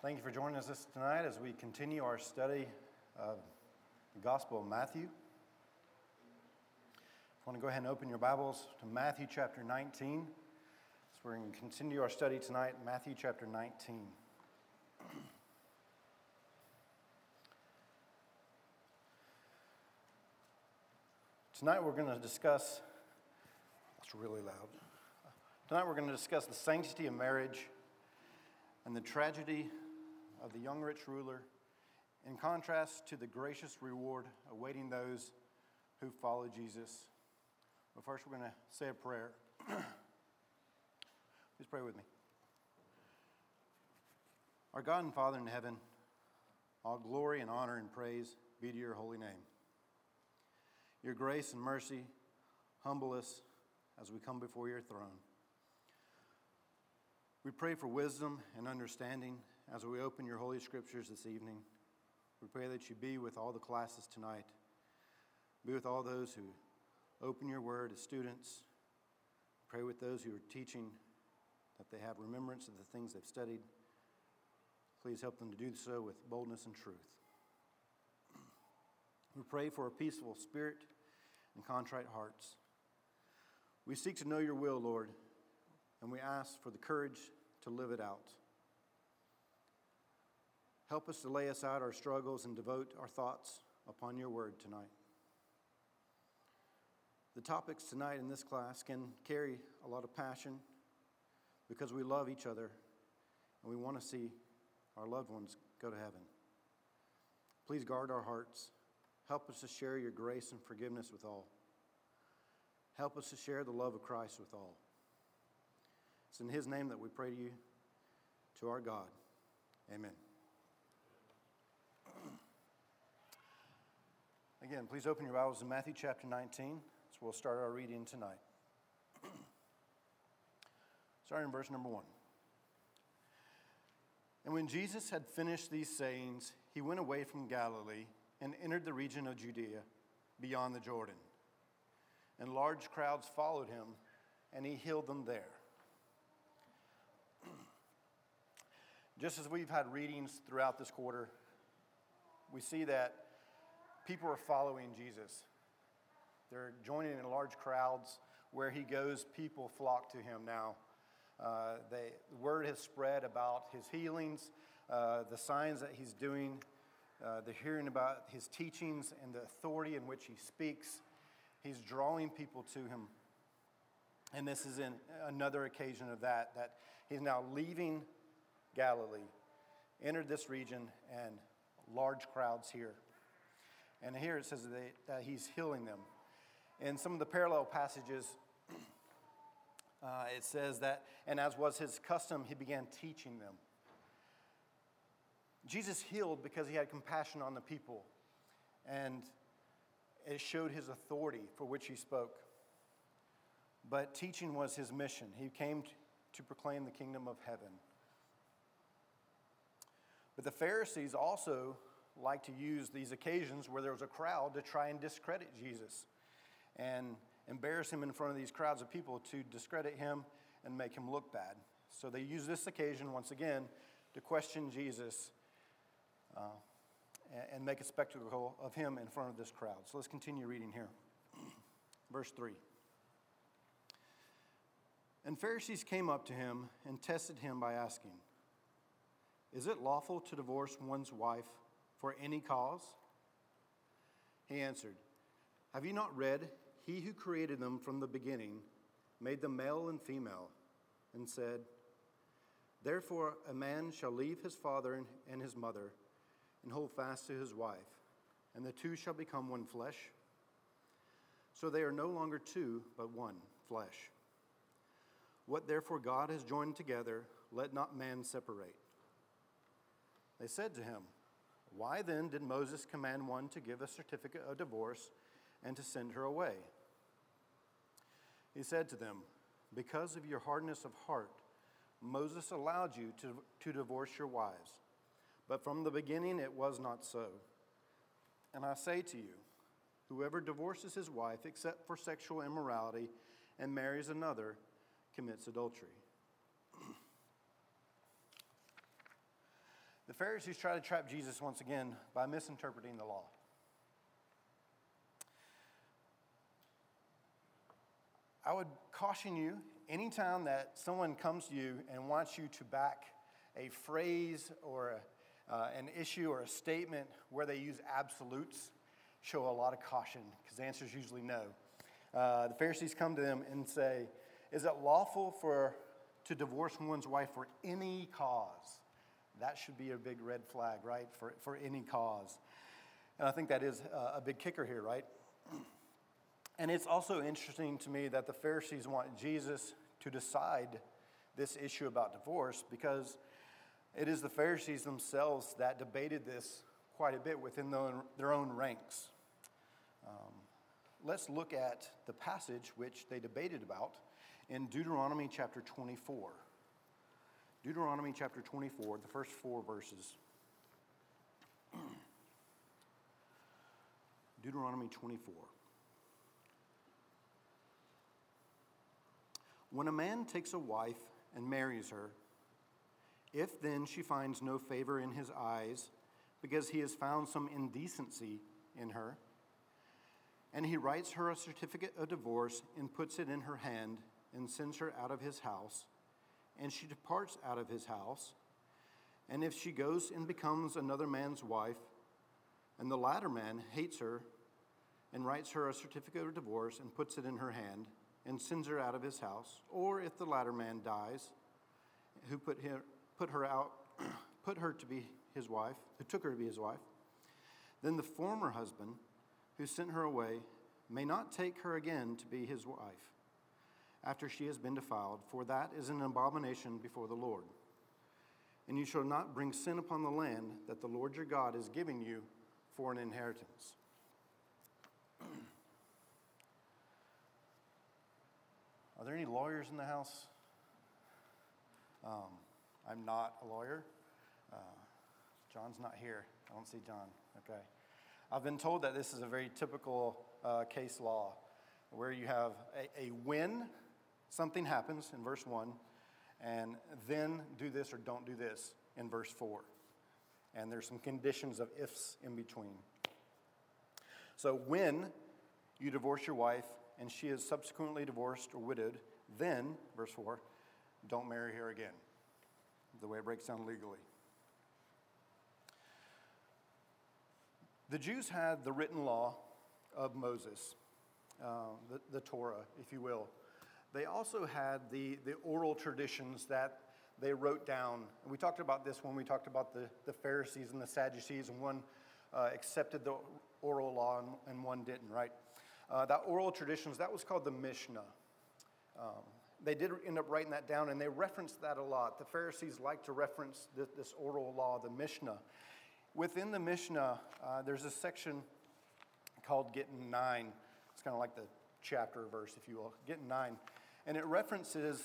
Thank you for joining us tonight as we continue our study of the Gospel of Matthew. I want to go ahead and open your Bibles to Matthew chapter 19. So we're going to continue our study tonight, Matthew chapter 19. Tonight we're going to discuss, it's really loud. Tonight we're going to discuss the sanctity of marriage and the tragedy of the young rich ruler, in contrast to the gracious reward awaiting those who follow Jesus. But first, we're going to say a prayer. Please pray with me. Our God and Father in heaven, all glory and honor and praise be to your holy name. Your grace and mercy humble us as we come before your throne. We pray for wisdom and understanding as we open your holy scriptures this evening. We pray that you be with all the classes tonight. Be with all those who open your word as students. Pray with those who are teaching that they have remembrance of the things they've studied. Please help them to do so with boldness and truth. We pray for a peaceful spirit and contrite hearts. We seek to know your will, Lord, and we ask for the courage to live it out. Help us to lay aside our struggles and devote our thoughts upon your word tonight. The topics tonight in this class can carry a lot of passion because we love each other and we want to see our loved ones go to heaven. Please guard our hearts. Help us to share your grace and forgiveness with all. Help us to share the love of Christ with all. It's in his name that we pray to you, to our God. Amen. Again, please open your Bibles to Matthew chapter 19. So we'll start our reading tonight. Starting in verse number 1. And when Jesus had finished these sayings, he went away from Galilee and entered the region of Judea beyond the Jordan. And large crowds followed him, and he healed them there. Just as we've had readings throughout this quarter, we see that people are following Jesus. They're joining in large crowds. Where he goes, people flock to him now. The word has spread about his healings, the signs that he's doing. They're hearing about his teachings and the authority in which he speaks. He's drawing people to him. And this is in another occasion of that he's now leaving Galilee, entered this region, and large crowds here. And here it says that he's healing them. In some of the parallel passages, it says that, and as was his custom, he began teaching them. Jesus healed because he had compassion on the people, and it showed his authority for which he spoke. But teaching was his mission. He came to proclaim the kingdom of heaven. But the Pharisees also like to use these occasions where there was a crowd to try and discredit Jesus and embarrass him in front of these crowds of people, to discredit him and make him look bad. So they use this occasion once again to question Jesus and make a spectacle of him in front of this crowd. So let's continue reading here. Verse 3. And Pharisees came up to him and tested him by asking, "Is it lawful to divorce one's wife for any cause?" He answered, "Have you not read, he who created them from the beginning made them male and female, and said, 'Therefore a man shall leave his father and his mother and hold fast to his wife, and the two shall become one flesh?' So they are no longer two, but one flesh. What therefore God has joined together, let not man separate." They said to him, "Why then did Moses command one to give a certificate of divorce and to send her away?" He said to them, "Because of your hardness of heart, Moses allowed you to divorce your wives. But from the beginning it was not so. And I say to you, whoever divorces his wife except for sexual immorality and marries another commits adultery." The Pharisees try to trap Jesus once again by misinterpreting the law. I would caution you, anytime that someone comes to you and wants you to back a phrase or an issue or a statement where they use absolutes, show a lot of caution, because the answer is usually no. The Pharisees come to them and say, is it lawful to divorce one's wife for any cause? That should be a big red flag, right? For any cause. And I think that is a big kicker here, right? And it's also interesting to me that the Pharisees want Jesus to decide this issue about divorce, because it is the Pharisees themselves that debated this quite a bit within their own ranks. Let's look at the passage which they debated about in Deuteronomy chapter 24. Deuteronomy chapter 24, the first 4 verses. Deuteronomy 24. When a man takes a wife and marries her, if then she finds no favor in his eyes, because he has found some indecency in her, and he writes her a certificate of divorce and puts it in her hand and sends her out of his house, and she departs out of his house, and if she goes and becomes another man's wife, and the latter man hates her and writes her a certificate of divorce and puts it in her hand and sends her out of his house, or if the latter man dies, who took her to be his wife, then the former husband who sent her away may not take her again to be his wife after she has been defiled, for that is an abomination before the Lord. And you shall not bring sin upon the land that the Lord your God is giving you for an inheritance. Are there any lawyers in the house? I'm not a lawyer. John's not here. I don't see John. Okay. I've been told that this is a very typical case law where you have a when something happens in verse 1, and then do this or don't do this in verse 4. And there's some conditions of ifs in between. So when you divorce your wife and she is subsequently divorced or widowed, then, verse 4, don't marry her again, the way it breaks down legally. The Jews had the written law of Moses, the Torah, if you will. They also had the oral traditions that they wrote down. And we talked about this when we talked about the Pharisees and the Sadducees, and one accepted the oral law and one didn't, right? That oral traditions, that was called the Mishnah. They did end up writing that down, and they referenced that a lot. The Pharisees like to reference this oral law, the Mishnah. Within the Mishnah, there's a section called Gittin 9. It's kind of like the chapter verse, if you will, Gittin 9. And it references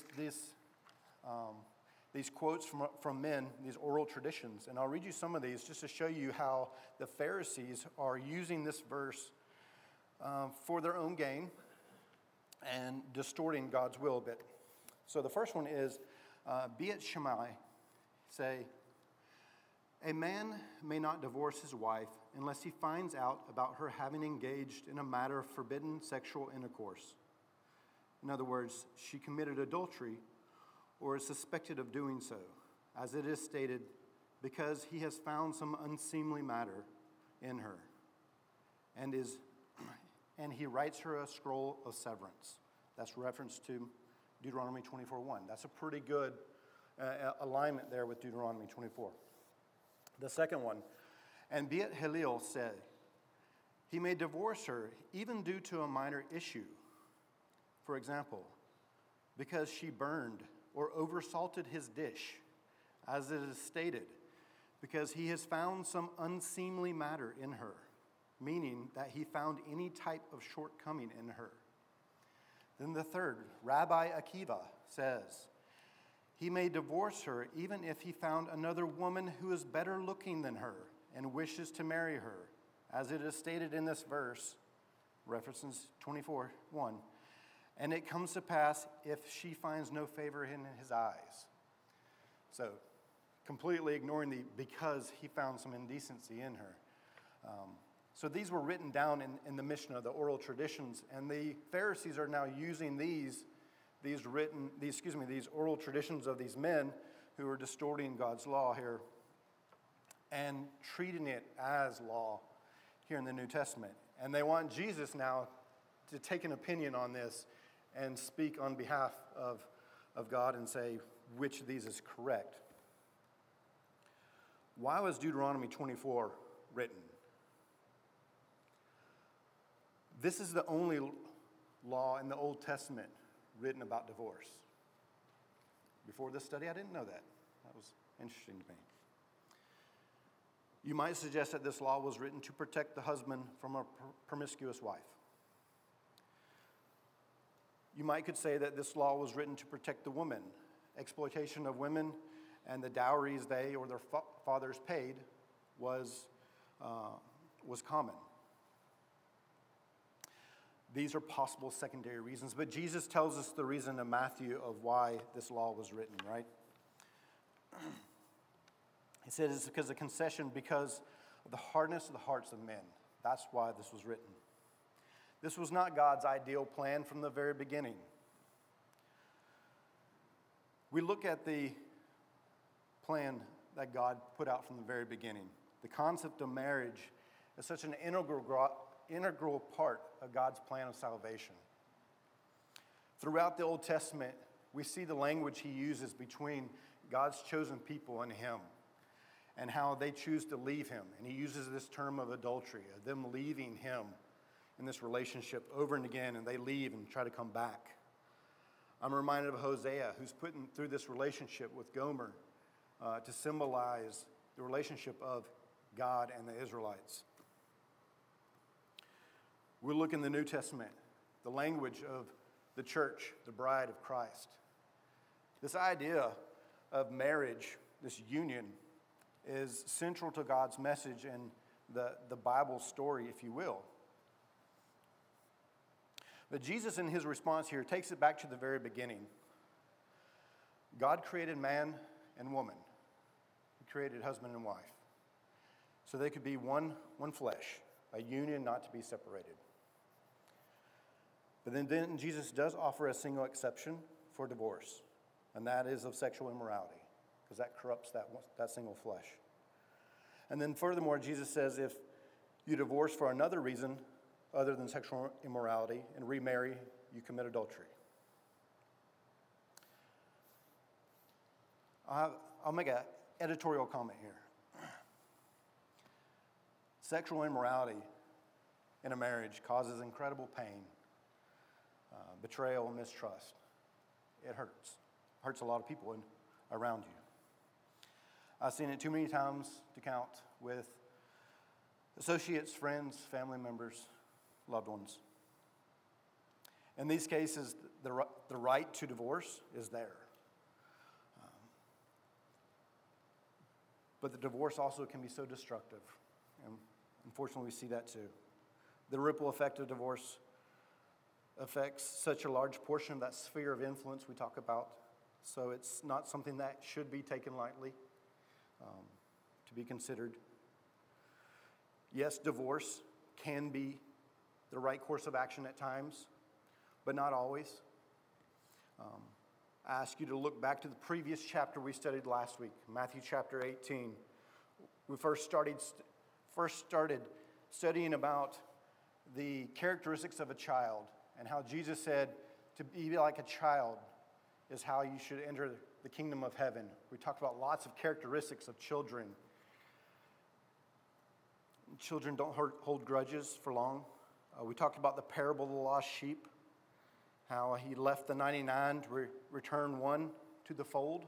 these quotes from men, these oral traditions. And I'll read you some of these just to show you how the Pharisees are using this verse for their own gain and distorting God's will a bit. So the first one is, be it Shammai, say, a man may not divorce his wife unless he finds out about her having engaged in a matter of forbidden sexual intercourse. In other words, she committed adultery or is suspected of doing so, as it is stated, because he has found some unseemly matter in her, and he writes her a scroll of severance. That's reference to Deuteronomy 24:1. That's a pretty good alignment there with Deuteronomy 24. The second one, and be it Hillel said, he may divorce her even due to a minor issue. For example, because she burned or oversalted his dish, as it is stated, because he has found some unseemly matter in her, meaning that he found any type of shortcoming in her. Then the third, Rabbi Akiva says, he may divorce her even if he found another woman who is better looking than her and wishes to marry her, as it is stated in this verse, references 24:1. And it comes to pass if she finds no favor in his eyes. So, completely ignoring the because he found some indecency in her. So these were written down in the Mishnah, the oral traditions, and the Pharisees are now using these oral traditions of these men who are distorting God's law here and treating it as law here in the New Testament. And they want Jesus now to take an opinion on this and speak on behalf of God and say which of these is correct. Why was Deuteronomy 24 written? This is the only law in the Old Testament written about divorce. Before this study, I didn't know that. That was interesting to me. You might suggest that this law was written to protect the husband from a promiscuous wife. You might could say that this law was written to protect the woman. Exploitation of women and the dowries they or their fathers paid was common. These are possible secondary reasons, but Jesus tells us the reason in Matthew of why this law was written, right? He said it's because of concession, because of the hardness of the hearts of men. That's why this was written. This was not God's ideal plan from the very beginning. We look at the plan that God put out from the very beginning. The concept of marriage is such an integral part of God's plan of salvation. Throughout the Old Testament, we see the language he uses between God's chosen people and him, and how they choose to leave him. And he uses this term of adultery, of them leaving him in this relationship over and again, and they leave and try to come back. I'm reminded of Hosea, who's put through this relationship with Gomer to symbolize the relationship of God and the Israelites. We look in the New Testament, the language of the church, the bride of Christ. This idea of marriage, this union, is central to God's message and the Bible story, if you will. But Jesus, in his response here, takes it back to the very beginning. God created man and woman. He created husband and wife. So they could be one flesh, a union not to be separated. But then Jesus does offer a single exception for divorce, and that is of sexual immorality, because that corrupts that single flesh. And then furthermore, Jesus says if you divorce for another reason other than sexual immorality and remarry, you commit adultery. I'll make an editorial comment here. Sexual immorality in a marriage causes incredible pain, betrayal, mistrust. It hurts. It hurts a lot of people around you. I've seen it too many times to count with associates, friends, family members, loved ones. In these cases, the right to divorce is there. But the divorce also can be so destructive. And unfortunately, we see that too. The ripple effect of divorce affects such a large portion of that sphere of influence we talk about. So it's not something that should be taken lightly, to be considered. Yes, divorce can be the right course of action at times, but not always. I ask you to look back to the previous chapter we studied last week, Matthew chapter 18. We first started studying about the characteristics of a child and how Jesus said to be like a child is how you should enter the kingdom of heaven. We talked about lots of characteristics of children. Children don't hold grudges for long. We talked about the parable of the lost sheep, how he left the 99 to return one to the fold.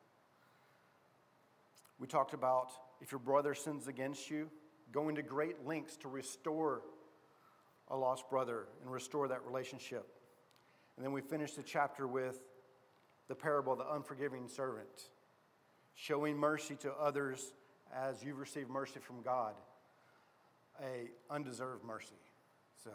We talked about if your brother sins against you, going to great lengths to restore a lost brother and restore that relationship. And then we finished the chapter with the parable of the unforgiving servant, showing mercy to others as you've received mercy from God, a undeserved mercy. So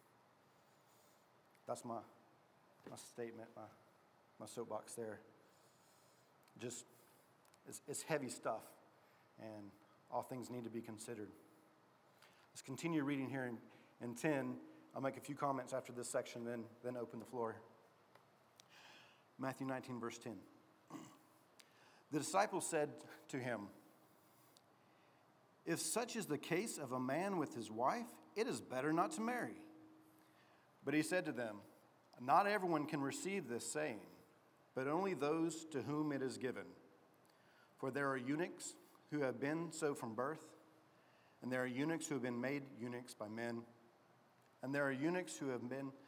that's my statement, my soapbox there. Just is heavy stuff, and all things need to be considered. Let's continue reading here in 10. I'll make a few comments after this section, then open the floor. Matthew 19, verse 10. The disciples said to him, "If such is the case of a man with his wife, it is better not to marry." But he said to them, "Not everyone can receive this saying, but only those to whom it is given. For there are eunuchs who have been so from birth, and there are eunuchs who have been made eunuchs by men, and there are eunuchs who have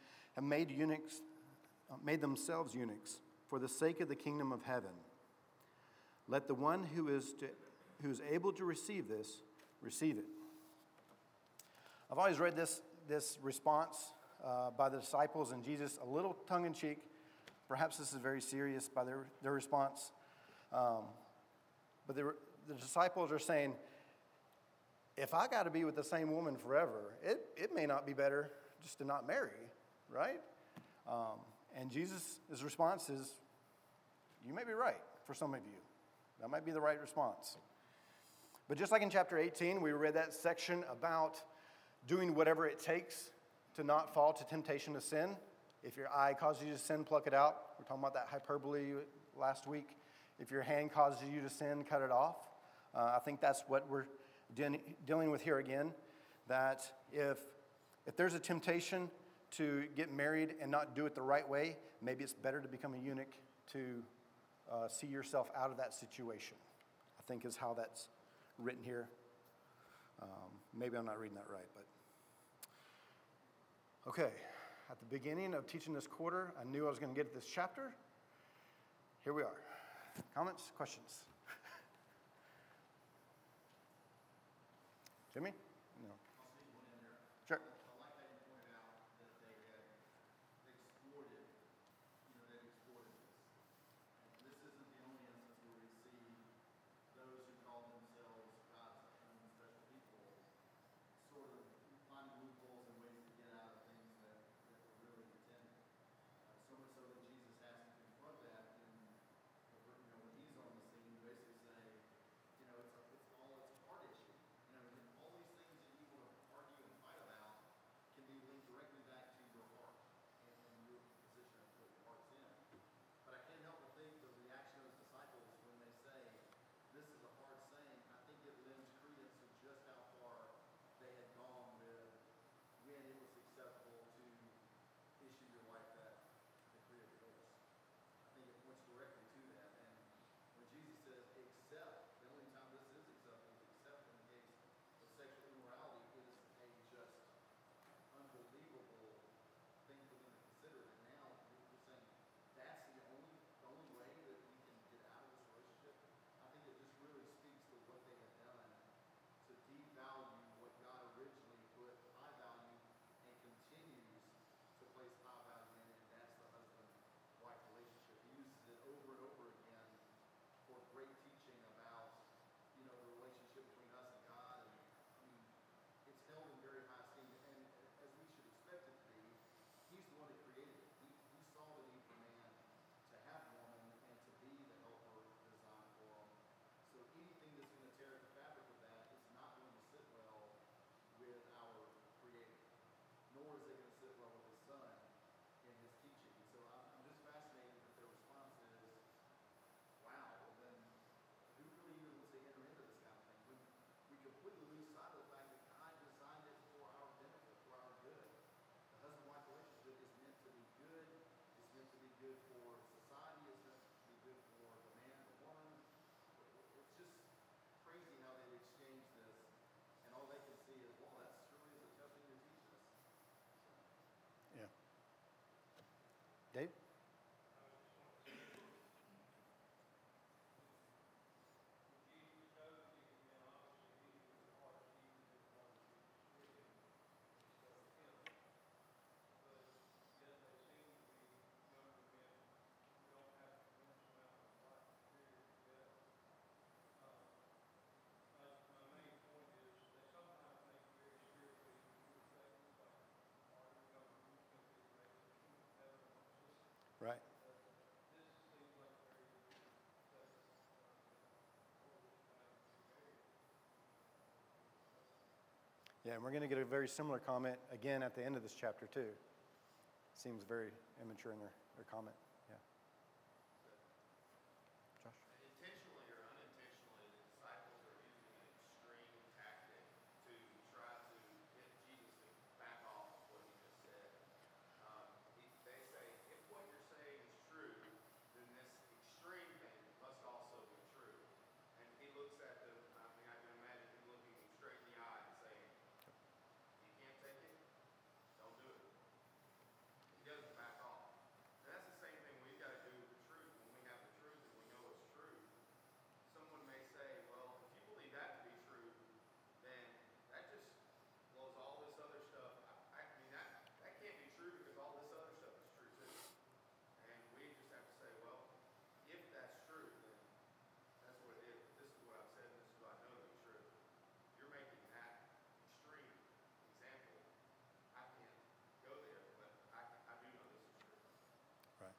made themselves eunuchs for the sake of the kingdom of heaven. Let the one who is able to receive this, receive it." I've always read this response by the disciples and Jesus a little tongue-in-cheek. Perhaps this is very serious by their response. But the disciples are saying, if I got to be with the same woman forever, it may not be better just to not marry, right? And Jesus' response is, you may be right for some of you. That might be the right response. But just like in chapter 18, we read that section about doing whatever it takes to not fall to temptation to sin. If your eye causes you to sin, pluck it out. We're talking about that hyperbole last week. If your hand causes you to sin, cut it off. I think that's what we're dealing with here again, that if there's a temptation to get married and not do it the right way, maybe it's better to become a eunuch to see yourself out of that situation, I think is how that's written here. Maybe I'm not reading that right, but okay. At the beginning of teaching this quarter, I knew I was going to get to this chapter. Here we are. Comments, questions? Jimmy? No. Sure. Yeah, and we're going to get a very similar comment again at the end of this chapter, too. Seems very immature in their comment. Yeah. Josh? Intentionally or unintentionally, the disciples are using an extreme tactic to try to get Jesus to back off of what he just said. They say, if what you're saying is true, then this extreme thing must also be true. And he looks at them, I mean, I can imagine him looking them straight in the eye and saying, you can't take it? Don't do it. He doesn't back off. And that's the same thing we've got to do with the truth. When we have the truth and we know it's true, someone may say, well, if you believe that to be true, then that just blows all this other stuff. I mean, that can't be true because all this other stuff is true too. And we just have to say, well, if that's true, then that's what it is. This is what I've said, and this is what I know to be true. You're making that extreme example. I can't go there, but I do know this is true. Right.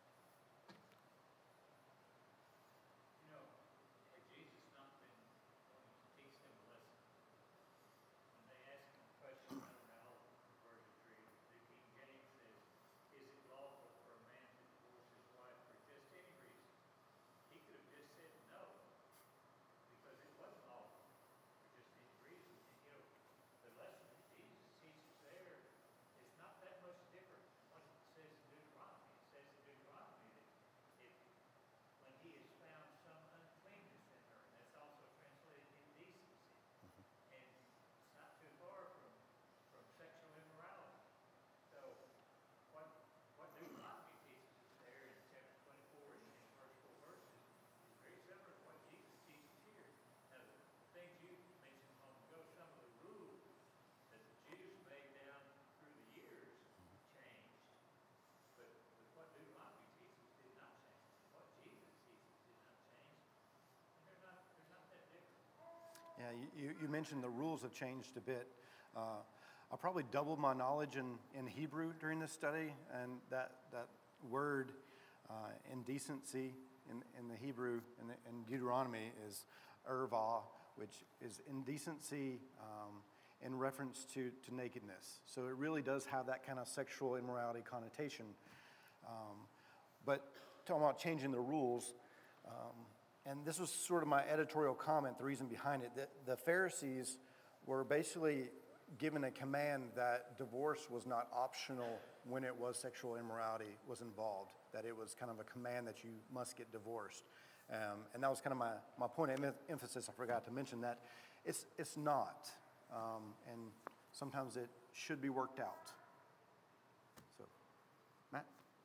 You know, had Jesus not been wanting to teach them a lesson, when they asked him a question about the virgin tree, the King James says, is it lawful for a man to divorce his wife for just any reason? He could have just said no, because it wasn't lawful for just any reason. And you know, the lesson that Jesus teaches there is not that much different from what it says in Deuteronomy. It says in Deuteronomy that if when he has found some uncleanness in her, and that's also translated indecency. And it's not too far from sexual immorality. So what Deuteronomy teaches us there in chapter 24 and in the first 4 verses is very similar to what Jesus teaches here. Now the things you mentioned a moment ago, some of the rules that the Jews made down through the years changed. But what Deuteronomy teaches did not change. What Jesus teaches did not change. And they're not that different. Yeah, you mentioned the rules have changed a bit. I probably doubled my knowledge in Hebrew during this study, and that word indecency in the Hebrew in Deuteronomy is erva, which is indecency in reference to nakedness. So it really does have that kind of sexual immorality connotation. But talking about changing the rules, and this was sort of my editorial comment, the reason behind it, that the Pharisees were basically given a command that divorce was not optional when it was sexual immorality was involved, that it was kind of a command that you must get divorced. And that was kind of my point of emphasis. I forgot to mention that. It's not. And sometimes it should be worked out. So, Matt?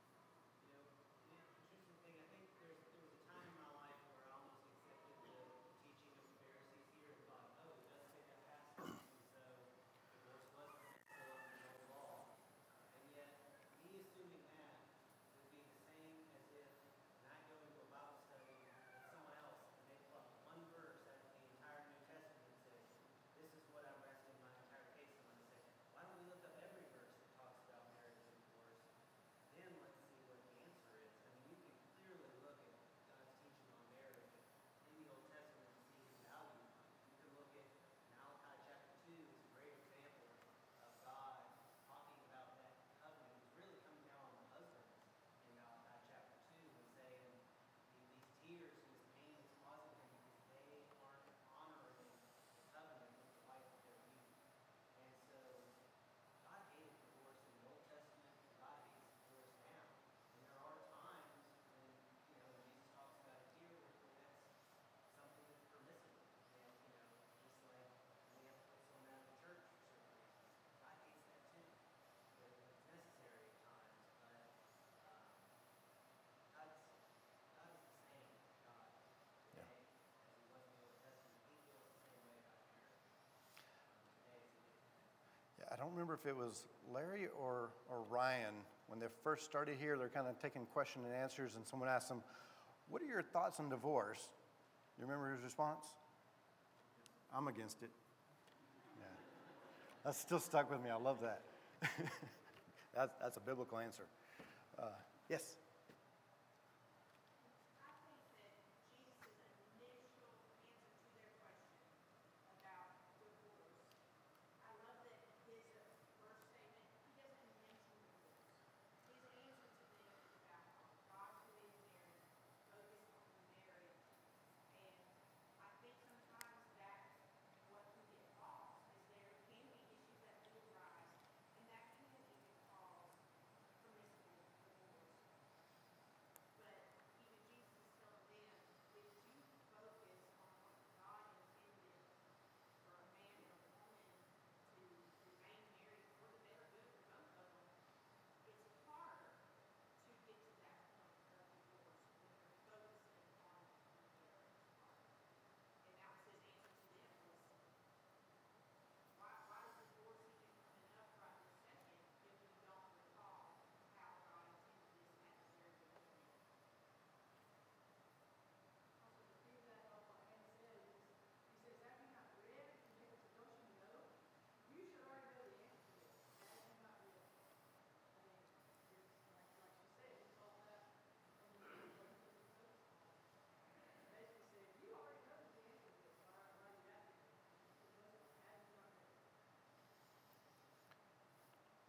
Interesting thing, I think there was a time in my life where I almost accepted the teaching of the Pharisees here and thought, oh, it does say that passage, and so divorce wasn't still under the old law. And yet, me assuming that would be the same as if when I go into a Bible study with someone else and they pull up one verse out of the entire New Testament and say, this is what I'm resting my entire case on. I say, why don't we look up every verse that talks about marriage and divorce? Then let's see what the answer is. I mean, you can clearly look at God's teaching on marriage in the Old Testament and see his value. You can look at Malachi chapter 2 is a great example of God talking about that covenant. He's really coming down on the husbands in Malachi chapter 2 and saying these tears and this pain is causing him because they aren't honoring the covenant with the wife of their youth. And so God hated divorce in the Old Testament, and God hates divorce now. And there are times when, Jesus talks about it here where that's something that's permissible. And, just like we have to put someone out of the church for certain reasons. God hates that too. But it's necessary at times. But God is the same God today as he was in the Old Testament. He feels the same way about marriage. Today is a different thing. Yeah, I don't remember if it was Larry or Ryan. When they first started here, they're kind of taking question and answers, and someone asked them, what are your thoughts on divorce? You remember his response? I'm against it. Yeah. That's still stuck with me. I love that. That's a biblical answer. Yes? I think that Jesus' initial answer to their question about divorce, I love that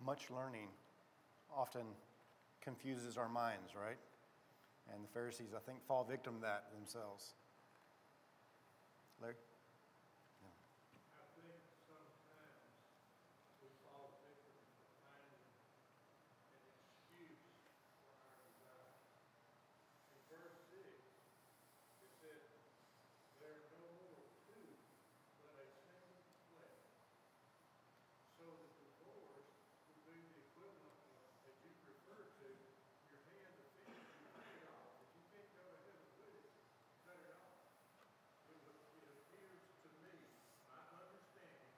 much learning often confuses our minds, right? And the Pharisees, I think, fall victim to that themselves. Larry? I think sometimes we fall victim to finding an excuse for our desire. In verse 6, it said, "There are no more two, but a single flesh." So the divorce would be the equivalent of, as you referred to, your hand offends you, cut it off. If you can't go to heaven with it, cut it off. It appears to me, my understanding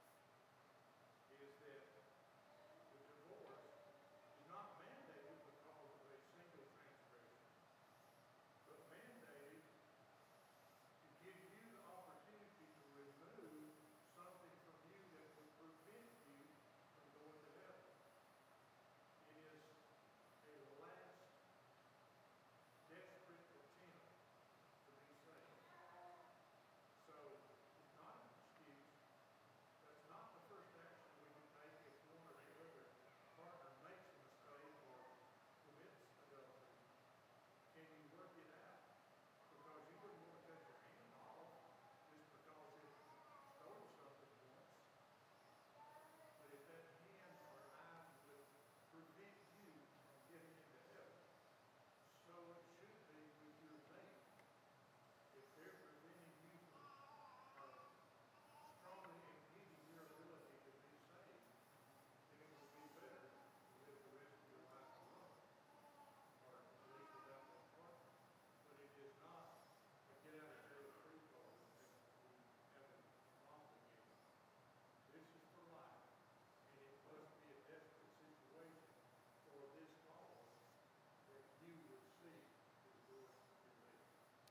is that the divorce is not mandated because of a single transgression, but mandated to give you the opportunity to remove something from you that would prevent you from going to heaven. It is a last desperate attempt to be saved. So it's not an excuse. That's not the first action we would take if one or the other partner makes a mistake or commits adultery. Can you work it out? Because you wouldn't want to cut your hand off just because it stole something once. But if that hand or knife would prevent you from getting into heaven, so it should be with your mate. If they're preventing you from strongly impeding your ability to be saved, then it would be better to live the rest of your life alone, or at least without that partner. But it is not a get out of jail free card that we haven't often given. This is for life, and it must be a desperate situation for this cause that you would seek to divorce your mate.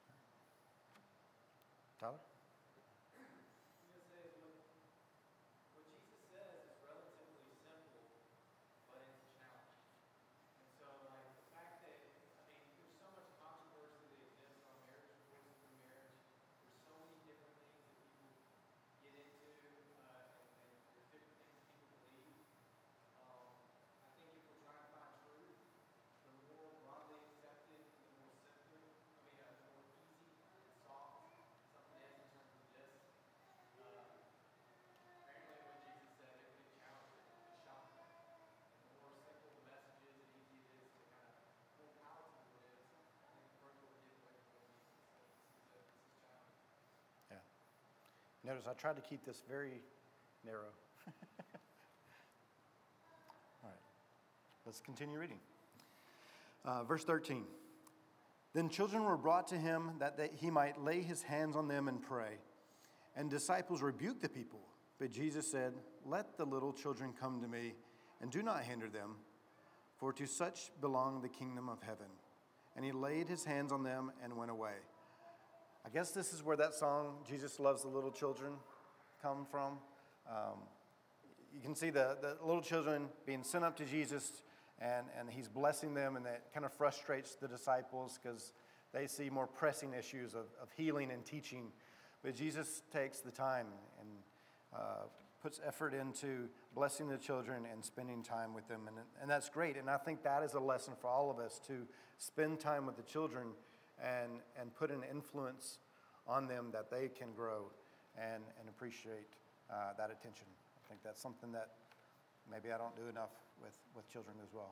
Tyler? I'm going to say is what Jesus says is relatively simple, but it's challenging. And so, like, the fact that, I mean, there's so much controversy that exists on marriage, divorce through marriage. There's so many different things that people get into, and there's different things people believe. I think if we're trying to find truth, the more broadly accepted, the more simpler, the more easy and soft something is in terms of this. Apparently when Jesus said it, it challenged it, it shocked them. And the more simple the message is and easy it is to kind of, more palatable it is, I think the further we're getting away from what Jesus said. This is challenging. Yeah. Notice I tried to keep this very narrow. All right. Let's continue reading. Verse 13. Then children were brought to him that he might lay his hands on them and pray. And disciples rebuked the people. But Jesus said, "Let the little children come to me, and do not hinder them, for to such belong the kingdom of heaven." And he laid his hands on them and went away. I guess this is where that song, "Jesus Loves the Little Children," come from. You can see the little children being sent up to Jesus, and he's blessing them, and that kind of frustrates the disciples because they see more pressing issues of healing and teaching. But Jesus takes the time and puts effort into blessing the children and spending time with them. And that's great. And I think that is a lesson for all of us, to spend time with the children and put an influence on them that they can grow and appreciate that attention. I think that's something that maybe I don't do enough with children as well.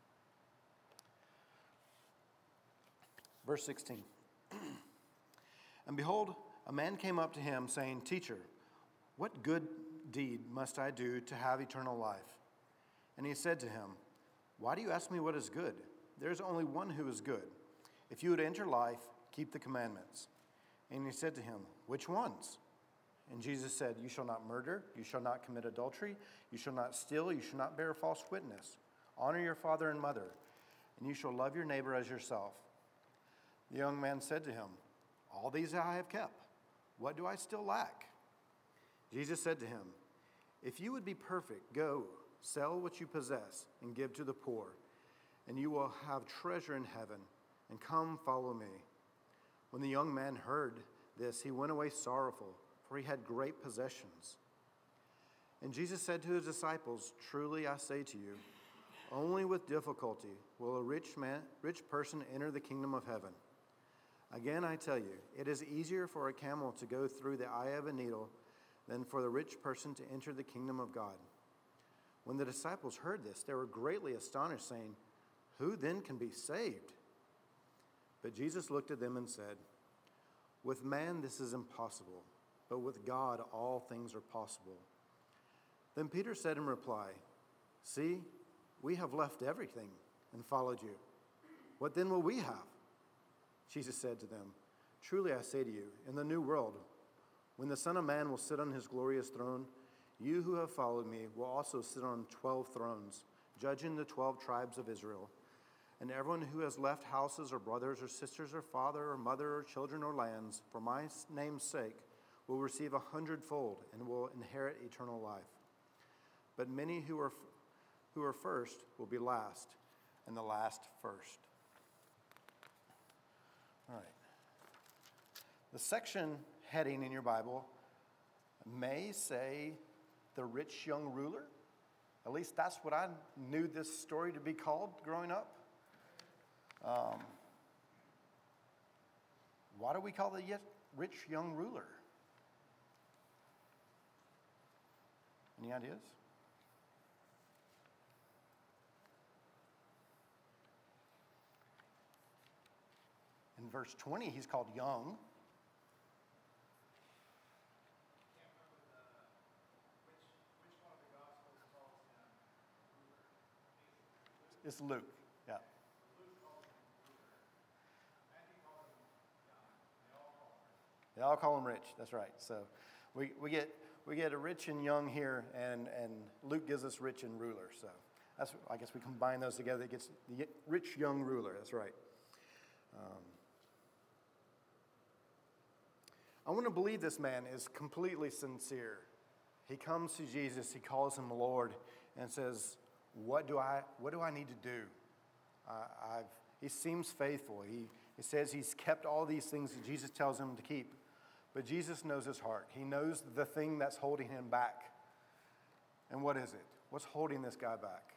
Verse 16. And behold, a man came up to him, saying, "Teacher, what good deed must I do to have eternal life?" And he said to him, "Why do you ask me what is good? There is only one who is good. If you would enter life, keep the commandments." And he said to him, "Which ones?" And Jesus said, "You shall not murder, you shall not commit adultery, you shall not steal, you shall not bear false witness. Honor your father and mother, and you shall love your neighbor as yourself." The young man said to him, "All these I have kept. What do I still lack?" Jesus said to him, "If you would be perfect, go, sell what you possess and give to the poor, and you will have treasure in heaven, and come follow me." When the young man heard this, he went away sorrowful, for he had great possessions. And Jesus said to his disciples, "Truly I say to you, only with difficulty will a rich person enter the kingdom of heaven. Again, I tell you, it is easier for a camel to go through the eye of a needle than for the rich person to enter the kingdom of God." When the disciples heard this, they were greatly astonished, saying, "Who then can be saved?" But Jesus looked at them and said, "With man this is impossible, but with God all things are possible." Then Peter said in reply, "See, we have left everything and followed you. What then will we have?" Jesus said to them, "Truly I say to you, in the new world, when the Son of Man will sit on his glorious throne, you who have followed me will also sit on 12 thrones, judging the 12 tribes of Israel. And everyone who has left houses or brothers or sisters or father or mother or children or lands for my name's sake will receive 100-fold and will inherit eternal life. But many who are first will be last, and the last first." All right. The section heading in your Bible may say the rich young ruler. At least that's what I knew this story to be called growing up. Why do we call the rich young ruler? Any ideas? In verse 20, he's called young. Can't remember which one of the Gospels calls him ruler. It's Luke, yeah. Luke calls him ruler. Matthew calls him young. They all call him rich. They all call him rich, that's right. So we get a rich and young here, and Luke gives us rich and ruler. So that's, I guess we combine those together, it gets the rich young ruler, that's right. I want to believe this man is completely sincere. He comes to Jesus, he calls him Lord, and says, what do I need to do? He seems faithful. He says he's kept all these things that Jesus tells him to keep. But Jesus knows his heart. He knows the thing that's holding him back. And what is it? What's holding this guy back?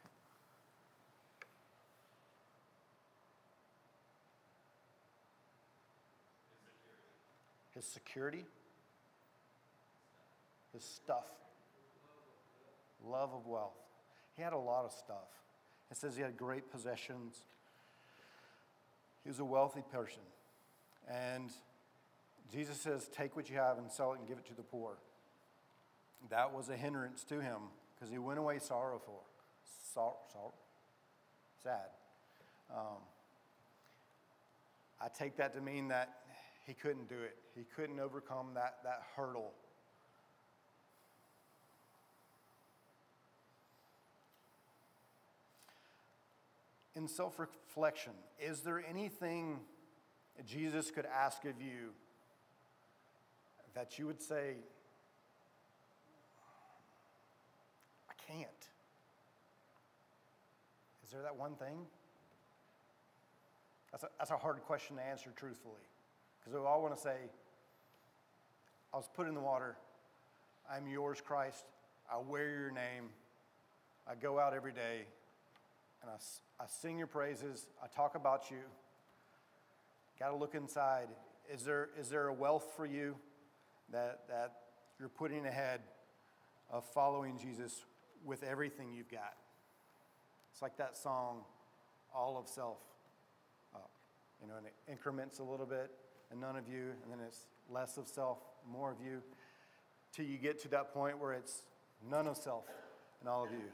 His security, his stuff, love of wealth. He had a lot of stuff. It says he had great possessions. He was a wealthy person. And Jesus says, take what you have and sell it and give it to the poor. That was a hindrance to him because he went away sorrowful. Sad. I take that to mean that he couldn't do it. He couldn't overcome that hurdle. In self-reflection, is there anything Jesus could ask of you that you would say, I can't? Is there that one thing? That's a hard question to answer truthfully. Because we all want to say, I was put in the water. I'm yours, Christ. I wear your name. I go out every day. And I sing your praises. I talk about you. Got to look inside. Is there a wealth for you that you're putting ahead of following Jesus with everything you've got? It's like that song, All of Self. And it increments a little bit, and none of you, and then it's less of self, more of you, till you get to that point where it's none of self and all of you.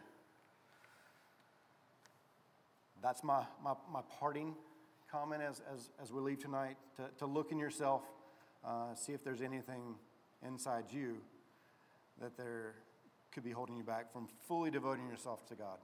That's my parting comment as we leave tonight, to look in yourself, see if there's anything inside you that there could be holding you back from fully devoting yourself to God.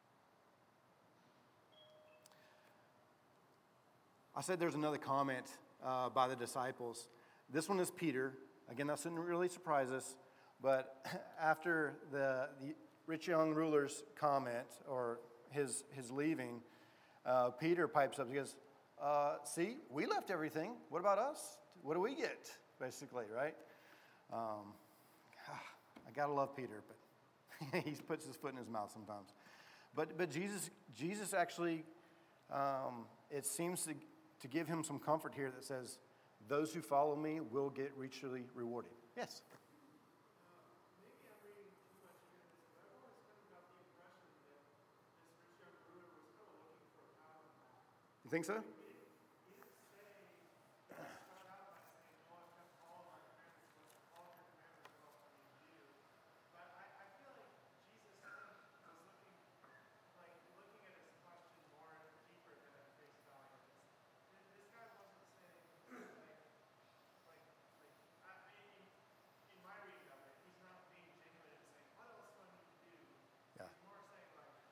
I said there's another comment by the disciples. This one is Peter. Again, that shouldn't really surprise us, but after the rich young ruler's comment or his leaving, Peter pipes up. He goes, see, we left everything. What about us? What do we get? Basically, right? I gotta love Peter, but He puts his foot in his mouth sometimes. But Jesus actually, it seems to give him some comfort here that says, those who follow me will get richly rewarded. Yes? Maybe I'm reading too much into this, but I've always kind of got the impression that this rich young ruler was kind of looking for a power map. You think so? He didn't say, he didn't start out by saying, oh, I've kept all of my commandments, but all of your commandments are what I need to do. But I feel like Jesus kind of was looking at his question more deeper than at face value. This guy wasn't saying, in my reading of it, he's not being genuine and saying, what else do I need to do? Yeah. He's more saying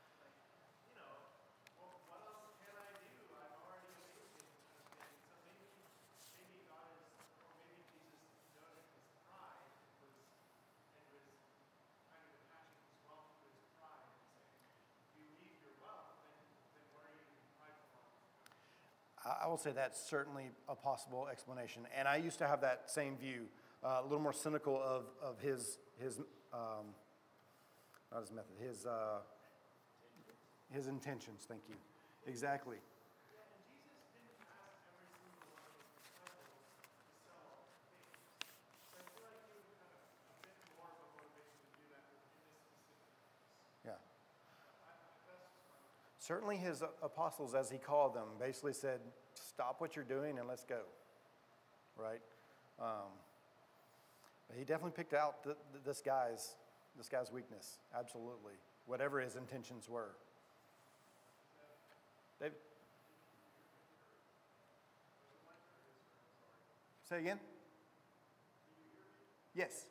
well, what else can I do? I've already obeyed him kind of thing. So maybe God is, or maybe Jesus noted his pride was kind of attaching his wealth to his pride and saying, you leave your wealth, then where are you prideful on? I will say that's certainly a possible explanation. And I used to have that same view, a little more cynical of his not his method, his intentions. Thank you. Exactly. Yeah, and Jesus didn't ask every single one of his disciples to sell all their things. So I feel like he would have a bit more of a motivation to do that in this specific case. Yeah. That's just my opinion. Certainly his apostles, as he called them, basically said, stop what you're doing and let's go. Right? But he definitely picked out this guy's weakness. Absolutely. Whatever his intentions were. David? Say again? Yes.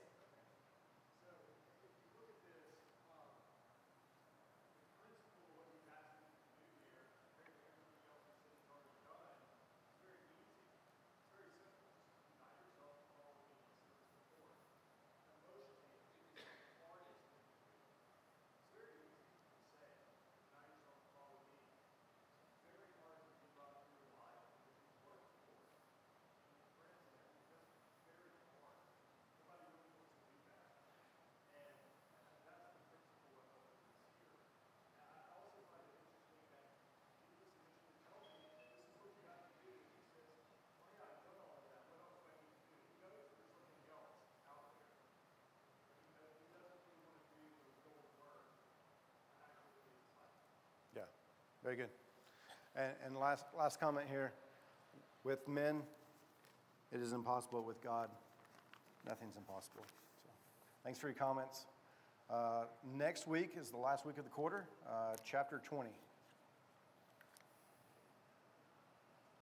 Yeah, very good. And last comment here. With men, it is impossible. With God, nothing's impossible. So, thanks for your comments. Next week is the last week of the quarter, chapter 20.